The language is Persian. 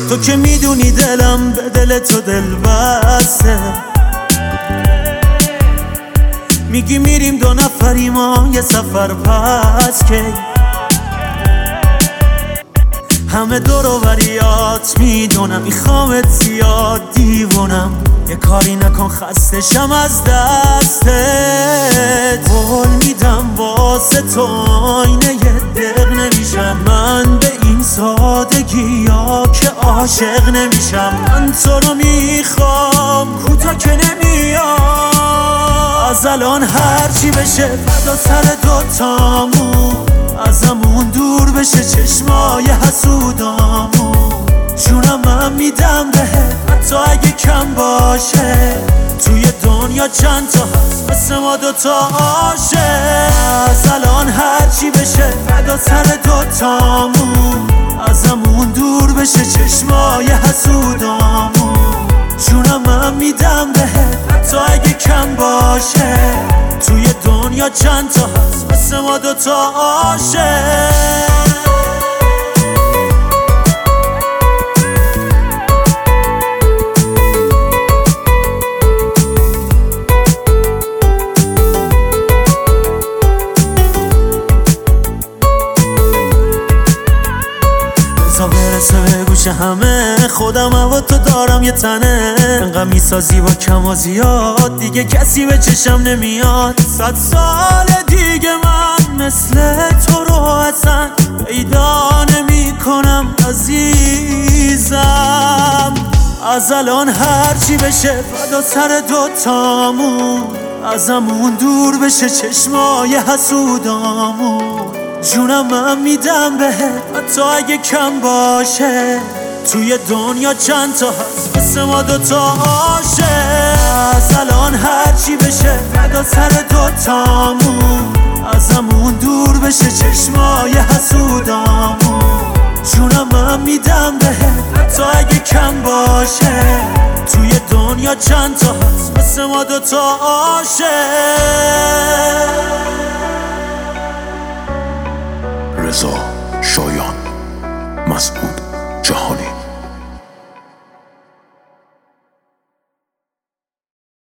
تو که میدونی دلم به دل تو دل بسته. میگی میریم دو نفری ما یه سفر پس که همه دور و بریات میدونم میخوامت زیاد دیوونم. یه کاری نکن خستشم از دستت. قول میدم واسه تو آینه یه دق نمیشم من به این سادگی ها که عاشق نمیشم. من تو رو میخوام کوتا که نمیام. از الان هرچی بشه فدا سر دوتامون. ازمون دور بشه چشمای حسودامون. جونم من میدم بهت حتی اگه کم باشه. توی دنیا چند تا هست مثل ما دوتا عاشق. از الان هرچی بشه فدا سر دوتامون. ازمون دور بشه چشمای حسودامون. جونم من میدم بهت حتی اگه کم باشه. توی دنیا چند تا هست مثل ما دوتا عاشق. برسه به گوش همه خودم و تو دارم یه تنه. انقدر میسازی با کم و زیاد دیگه کسی به چشم نمیاد. 100 سال دیگه من مثل تو رو اصلا پیدا نمی کنم عزیزم. از الان هرچی بشه فدا سر دوتامون. ازمون دور بشه چشمای حسودامون. جونم من میدم بهت حتی اگه کم باشه. توی دنیا چند تا هست مثل ما دوتا عاشق. از الان هرچی بشه فدا سر دوتامون. ازمون دور بشه چشمای حسودامون. جونم من میدم بهت حتی اگه کم باشه. توی دنیا چند تا هست مثل ما دوتا عاشق. رضا شایان مسئول